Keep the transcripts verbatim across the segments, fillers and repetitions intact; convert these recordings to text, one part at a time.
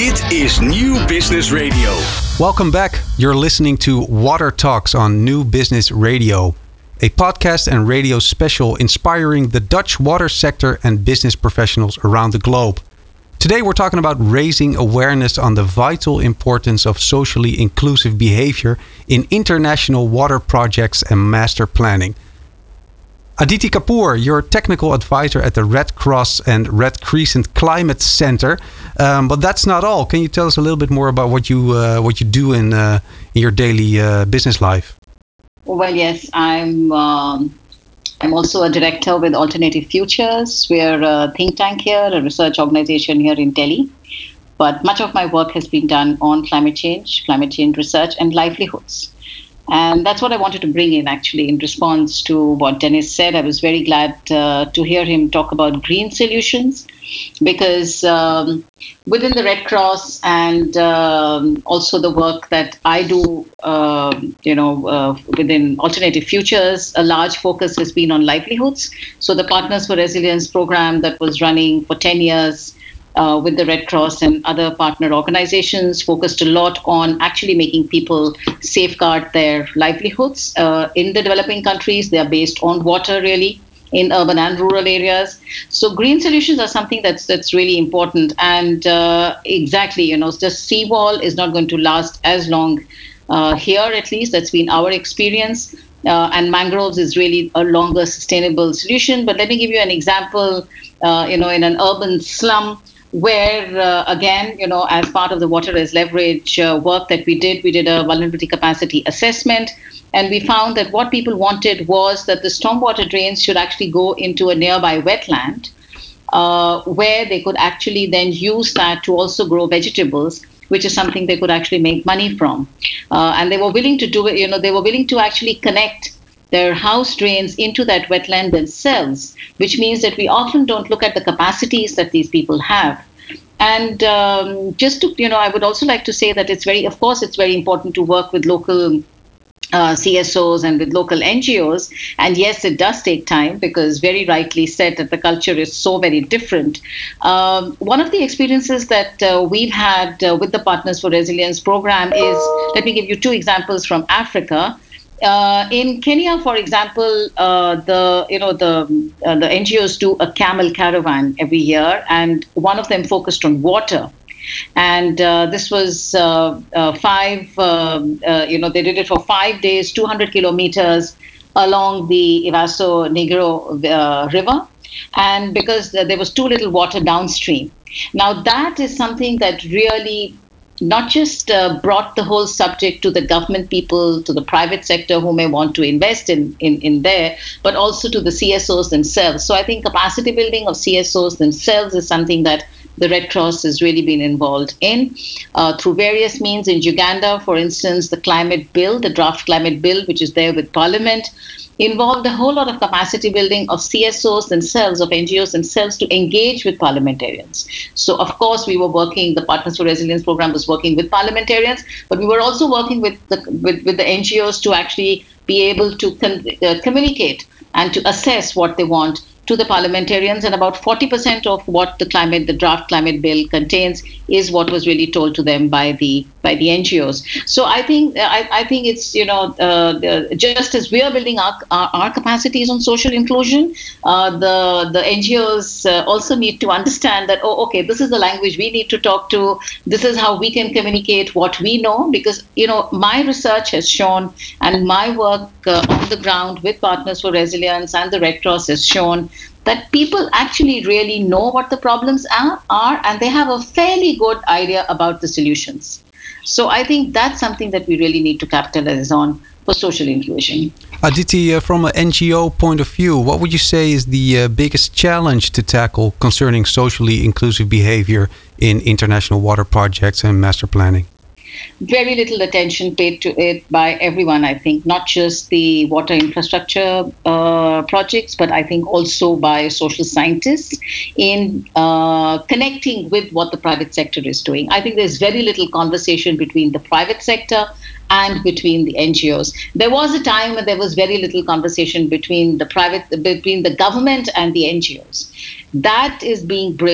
Dit is Nieuw Business Radio. Welcome back. You're listening to Water Talks on New Business Radio, a podcast and radio special inspiring the Dutch water sector and business professionals around the globe. Today we're talking about raising awareness on the vital importance of socially inclusive behavior in international water projects and master planning. Aditi Kapoor, you're technical advisor at the Red Cross and Red Crescent Climate Center, um, but that's not all. Can you tell us a little bit more about what you uh, what you do in uh, in your daily uh, business life? Well, yes, I'm. Um, I'm also a director with Alternative Futures. We're a think tank here, a research organization here in Delhi. But much of my work has been done on climate change, climate change research, and livelihoods. And that's what I wanted to bring in, actually, in response to what Dennis said. I was very glad uh, to hear him talk about green solutions, because um, within the Red Cross and um, also the work that I do, uh, you know, uh, within Alternative Futures, a large focus has been on livelihoods. So the Partners for Resilience program that was running for ten years Uh, with the Red Cross and other partner organizations focused a lot on actually making people safeguard their livelihoods. Uh, in the developing countries, they are based on water, really, in urban and rural areas. So green solutions are something that's that's really important. And uh, exactly, you know, just seawall is not going to last as long uh, here, at least. That's been our experience. Uh, and mangroves is really a longer sustainable solution. But let me give you an example, uh, you know, in an urban slum, where, uh, again, you know, as part of the Water as Leverage uh, work that we did, we did a vulnerability capacity assessment. And we found that what people wanted was that the stormwater drains should actually go into a nearby wetland, uh, where they could actually then use that to also grow vegetables, which is something they could actually make money from. Uh, and they were willing to do it, you know, they were willing to actually connect their house drains into that wetland themselves, which means that we often don't look at the capacities that these people have. And um, just to, you know, I would also like to say that it's very, of course, it's very important to work with local uh, C S Os and with local N G Os. And yes, it does take time, because very rightly said that the culture is so very different. Um, one of the experiences that uh, we've had uh, with the Partners for Resilience program is, let me give you two examples from Africa. Uh, in Kenya, for example, uh, the you know the uh, the N G Os do a camel caravan every year, and one of them focused on water. And uh, this was uh, uh, five. Um uh, you know, they did it for five days, two hundred kilometers along the Ivaso Negro uh, River, and because there was too little water downstream. Now that is something that really not just uh, brought the whole subject to the government people, to the private sector who may want to invest in, in, in there, but also to the C S Os themselves. So I think capacity building of C S Os themselves is something that the Red Cross has really been involved in uh, through various means. In Uganda, for instance, the climate bill, the draft climate bill, which is there with Parliament, involved a whole lot of capacity building of C S Os themselves, of N G Os themselves, to engage with parliamentarians. So, of course, we were working, the Partners for Resilience program was working with parliamentarians, but we were also working with the, with, with the N G Os to actually be able to con- uh, communicate and to assess what they want to the parliamentarians. And about forty percent of what the climate, the draft climate bill contains is what was really told to them by the by the N G Os. So I think I, I think it's, you know, uh, the, just as we are building our, our, our capacities on social inclusion, uh, the the N G Os uh, also need to understand that, oh, okay, this is the language we need to talk to. This is how we can communicate what we know, because, you know, my research has shown, and my work uh, on the ground with Partners for Resilience and the Red Cross has shown that people actually really know what the problems are, are and they have a fairly good idea about the solutions. So I think that's something that we really need to capitalize on for social inclusion. Aditi, uh, from an N G O point of view, what would you say is the uh, biggest challenge to tackle concerning socially inclusive behavior in international water projects and master planning? Very little attention paid to it by everyone, I think, not just the water infrastructure uh, projects, but I think also by social scientists in uh, connecting with what the private sector is doing. I think there's very little conversation between the private sector and between the N G Os. There was a time when there was very little conversation between the private, between the government and the N G Os. That is being bridged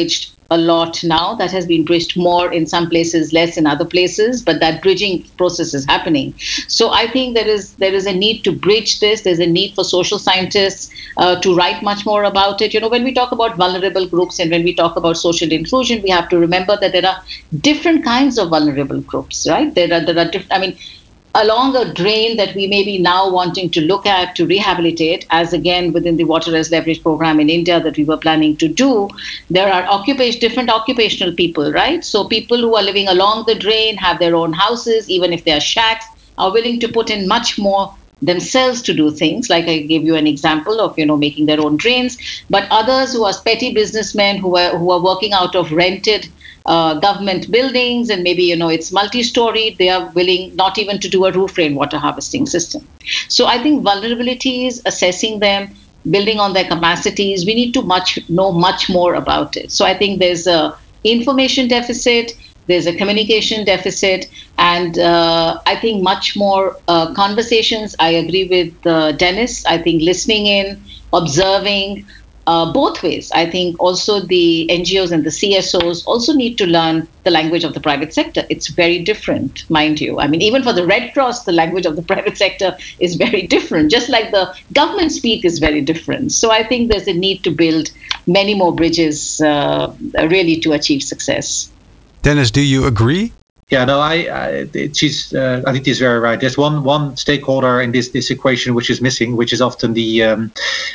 a lot now. That has been bridged more in some places, less in other places, but that bridging process is happening. So I think there is there is a need to bridge this. There's a need for social scientists uh, to write much more about it. You know, when we talk about vulnerable groups and when we talk about social inclusion, we have to remember that there are different kinds of vulnerable groups, right? There are there are different. I mean, along a drain that we may be now wanting to look at to rehabilitate, as again within the Water as Leverage program in India that we were planning to do, there are occupation, different occupational people, right? So people who are living along the drain, have their own houses, even if they are shacks, are willing to put in much more themselves to do things. Like I gave you an example of, you know, making their own drains. But others who are petty businessmen who are who are working out of rented uh, government buildings, and maybe, you know, it's multi-story, they are willing not even to do a roof rainwater harvesting system. So I think vulnerabilities, assessing them, building on their capacities, we need to much know much more about it. So I think there's a information deficit, there's a communication deficit, and uh, I think much more uh, conversations. I agree with uh, Dennis. I think listening in, observing, uh, both ways. I think also the N G Os and the C S Os also need to learn the language of the private sector. It's very different, mind you. I mean, even for the Red Cross, the language of the private sector is very different, just like the government speak is very different. So I think there's a need to build many more bridges uh, really to achieve success. Dennis, do you agree? Yeah, no, I, I she's, uh, I think she's very right. There's one one stakeholder in this this equation which is missing, which is often the um,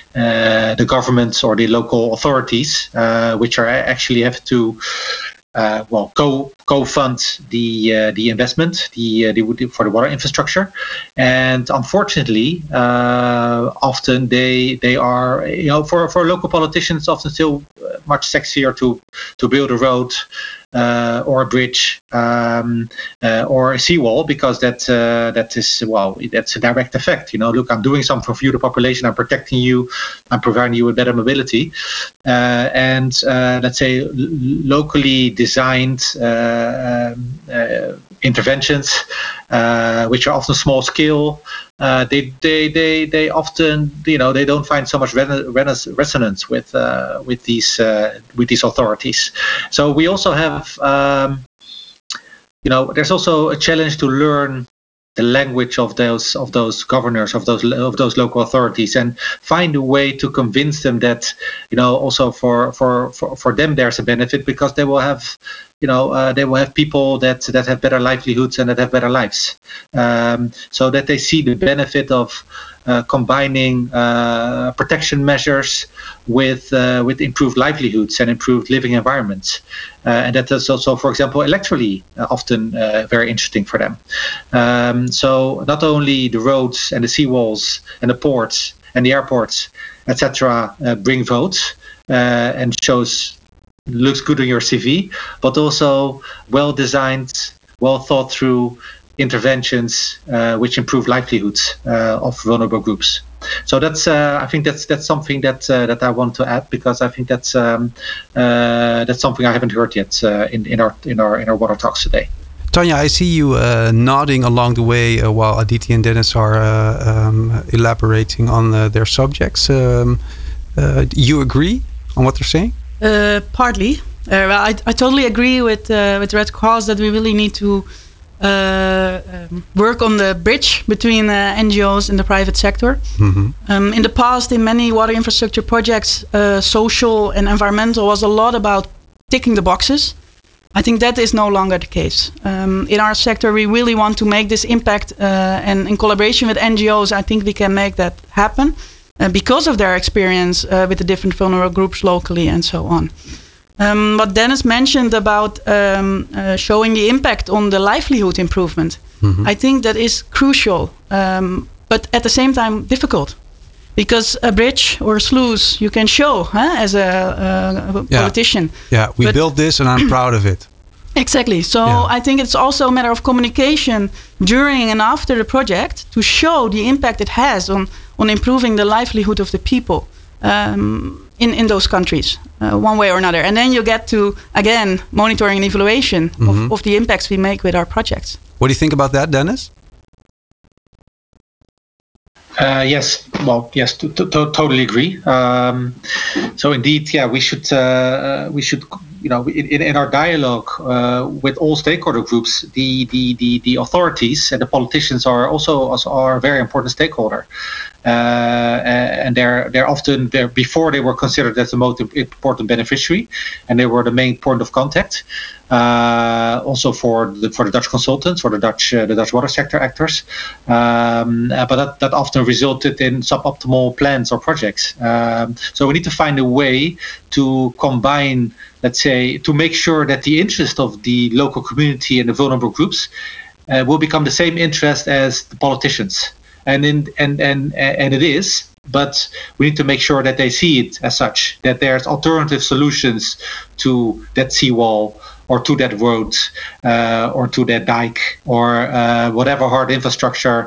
uh, the governments or the local authorities, uh, which are actually have to uh, well co co-fund the uh, the investment, the, uh, the for the water infrastructure, and unfortunately, uh, often they they are, you know, for for local politicians, it's often still much sexier to to build a road. Uh, or a bridge, um, uh, or a seawall, because that uh, that is, well, that's a direct effect. You know, look, I'm doing something for you, the population. I'm protecting you. I'm providing you with better mobility. Uh, and uh, let's say l- locally designed uh, um, uh, interventions, uh, which are often small scale. Uh, they, they they they often, you know, they don't find so much resonance with uh, with these uh, with these authorities. So we also have, um, you know, there's also a challenge to learn the language of those of those governors, of those of those local authorities, and find a way to convince them that, you know, also for for for, for them there's a benefit, because they will have, you know, uh, they will have people that that have better livelihoods and that have better lives, um, so that they see the benefit of uh, combining uh, protection measures with uh, with improved livelihoods and improved living environments, uh, and that is also, for example, electorally uh, often uh, very interesting for them. Um, so not only the roads and the seawalls and the ports and the airports, et cetera, uh, bring votes uh, and shows looks good on your C V, but also well-designed, well-thought-through interventions uh, which improve livelihoods uh, of vulnerable groups. So that's, uh, I think that's that's something that uh, that I want to add, because I think that's um, uh, that's something I haven't heard yet uh, in in our in our in our water talks today. Tanya, I see you uh, nodding along the way uh, while Aditi and Dennis are uh, um, elaborating on uh, their subjects. Um, uh, you agree on what they're saying? Uh, partly. Uh, well, I, I totally agree with uh, with Red Cross that we really need to uh, um, work on the bridge between uh, N G Os and the private sector. Mm-hmm. Um, in the past, in many water infrastructure projects, uh, social and environmental was a lot about ticking the boxes. I think that is no longer the case. Um, in our sector, we really want to make this impact, uh, and in collaboration with N G Os, I think we can make that happen uh, because of their experience uh, with the different vulnerable groups locally and so on. Um, what Dennis mentioned about um, uh, showing the impact on the livelihood improvement, mm-hmm. I think that is crucial, um, but at the same time difficult. Because a bridge or a sluice you can show huh, as a, a, a yeah. politician. Yeah, we but built this and I'm proud of it. Exactly. So yeah. I think it's also a matter of communication during and after the project to show the impact it has on, on improving the livelihood of the people um, in, in those countries, uh, one way or another. And then you get to, again, monitoring and evaluation mm-hmm. of, of the impacts we make with our projects. What do you think about that, Dennis? Uh, yes, well, yes, to, to, to totally agree. Um, so indeed, yeah, we should uh, we should you know, in, in our dialogue uh, with all stakeholder groups, the, the, the, the authorities and the politicians are also, also are a very important stakeholder. Uh, and they're they're often there before they were considered as the most important beneficiary, and they were the main point of contact. Uh, also for the for the Dutch consultants or the Dutch uh, the Dutch water sector actors, um, uh, but that, that often resulted in suboptimal plans or projects. Um, so we need to find a way to combine, let's say, to make sure that the interest of the local community and the vulnerable groups uh, will become the same interest as the politicians. And in and and and it is, but we need to make sure that they see it as such, that there's alternative solutions to that seawall or to that road uh, or to that dike or uh, whatever hard infrastructure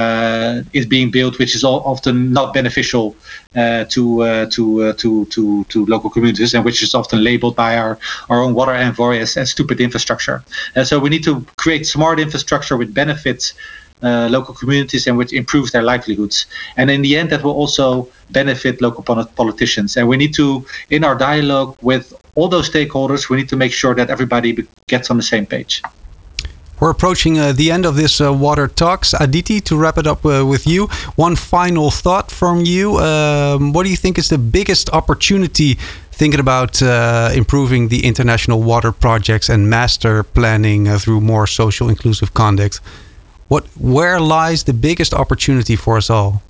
uh, is being built, which is all often not beneficial uh, to, uh, to, uh, to to to local communities, and which is often labeled by our, our own water envoy as, as stupid infrastructure. And so we need to create smart infrastructure with benefits Uh, local communities and which improves their livelihoods. And in the end, that will also benefit local politicians. And we need to, in our dialogue with all those stakeholders, we need to make sure that everybody gets on the same page. We're approaching uh, the end of this uh, Water Talks. Aditi, to wrap it up uh, with you, one final thought from you. Um, what do you think is the biggest opportunity thinking about uh, improving the international water projects and master planning uh, through more social inclusive conduct? What, where lies the biggest opportunity for us all?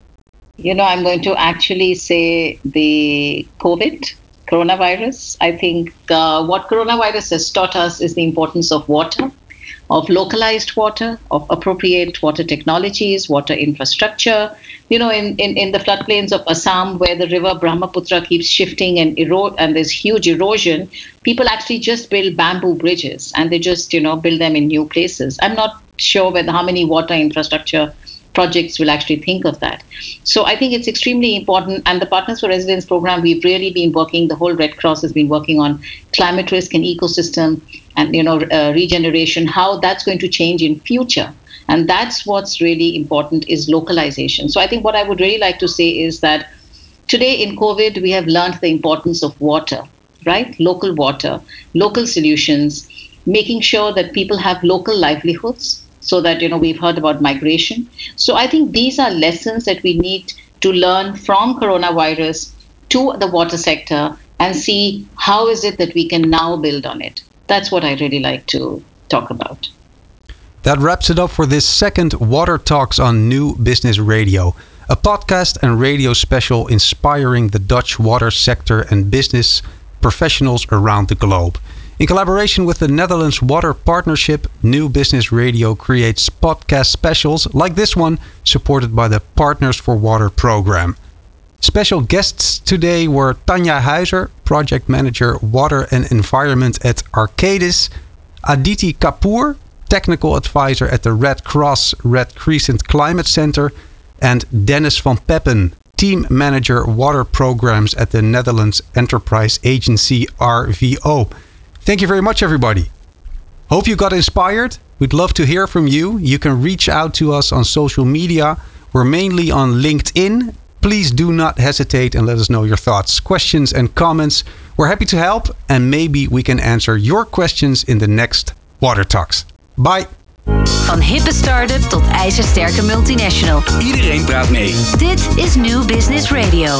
You know, I'm going to actually say the COVID, coronavirus. I think uh, what coronavirus has taught us is the importance of water, of localized water, of appropriate water technologies, water infrastructure. You know, in, in, in the floodplains of Assam, where the river Brahmaputra keeps shifting and erode, and there's huge erosion, people actually just build bamboo bridges, and they just, you know, build them in new places. I'm not sure whether how many water infrastructure projects will actually think of that. So I think it's extremely important. And the Partners for Resilience program, we've really been working, the whole Red Cross has been working on climate risk and ecosystem and, you know, uh, regeneration, how that's going to change in future. And that's what's really important, is localization. So I think what I would really like to say is that today in COVID, we have learned the importance of water, right? Local water, local solutions, making sure that people have local livelihoods, so that, you know, we've heard about migration. So I think these are lessons that we need to learn from coronavirus to the water sector and see how is it that we can now build on it. That's what I really like to talk about. That wraps it up for this second Water Talks on New Business Radio, a podcast and radio special inspiring the Dutch water sector and business professionals around the globe. In collaboration with the Netherlands Water Partnership, New Business Radio creates podcast specials like this one, supported by the Partners for Water program. Special guests today were Tanja Huizer, Project Manager Water and Environment at Arcadis, Aditi Kapoor, Technical Advisor at the Red Cross Red Crescent Climate Center, and Dennis van Peppen, Team Manager Water Programs at the Netherlands Enterprise Agency R V O. Thank you very much, everybody. Hope you got inspired. We'd love to hear from you. You can reach out to us on social media. We're mainly on LinkedIn. Please do not hesitate and let us know your thoughts, questions, and comments. We're happy to help, and maybe we can answer your questions in the next Water Talks. Bye. Van hippe start-up tot ijzersterke multinational. Iedereen praat mee. Dit is New Business Radio.